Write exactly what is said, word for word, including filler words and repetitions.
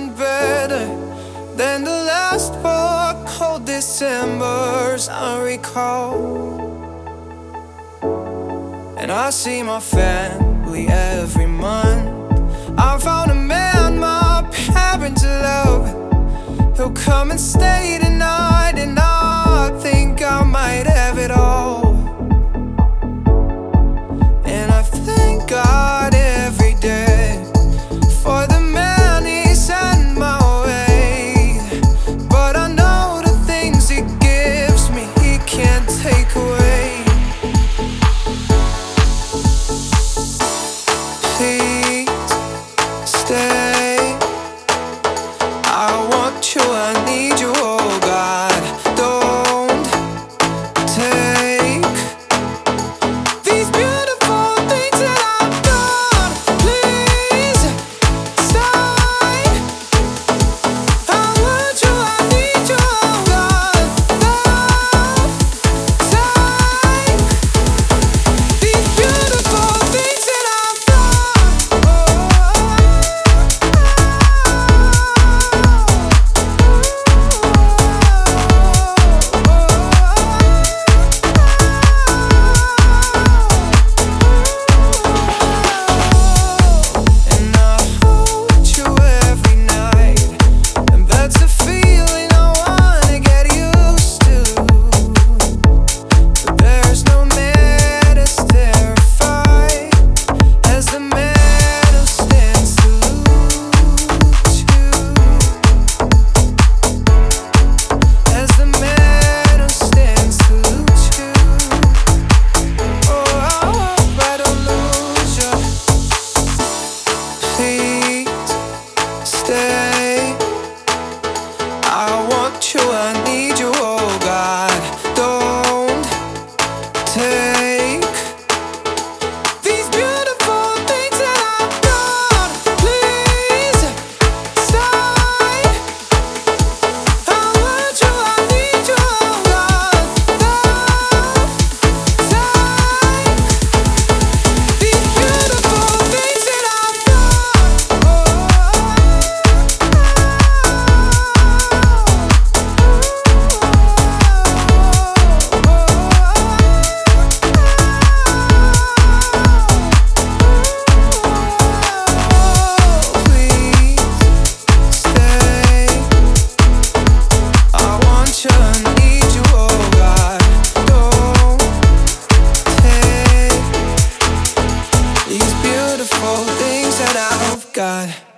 and better than the last four cold Decembers I recall. And I see my family every month. I found a man my parents love. He'll come and stay tonight, and I think I might have it all. And I thank God every day for the man he sent my way. But I know the things he gives me he can't take away. Please stay. I want you, I need you, oh God. Don't take these beautiful things that I've done. Please stay. I want you, I need you, oh God. Don't take these beautiful things that I've done. And I hold you every night, and that's a feeling I wanna get used to. But there's no man as terrified as the man who stands to lose you. As the man who stands to lose you. Oh, I hope I don't lose you. Please stay. I want you, I need you, oh God. Don't take these beautiful things that I've done. Please stay. I want you, I need you, oh God. Don't take these beautiful things that I've done. Please stay. I want you, I need you, oh God. Don't take these beautiful things that I've got.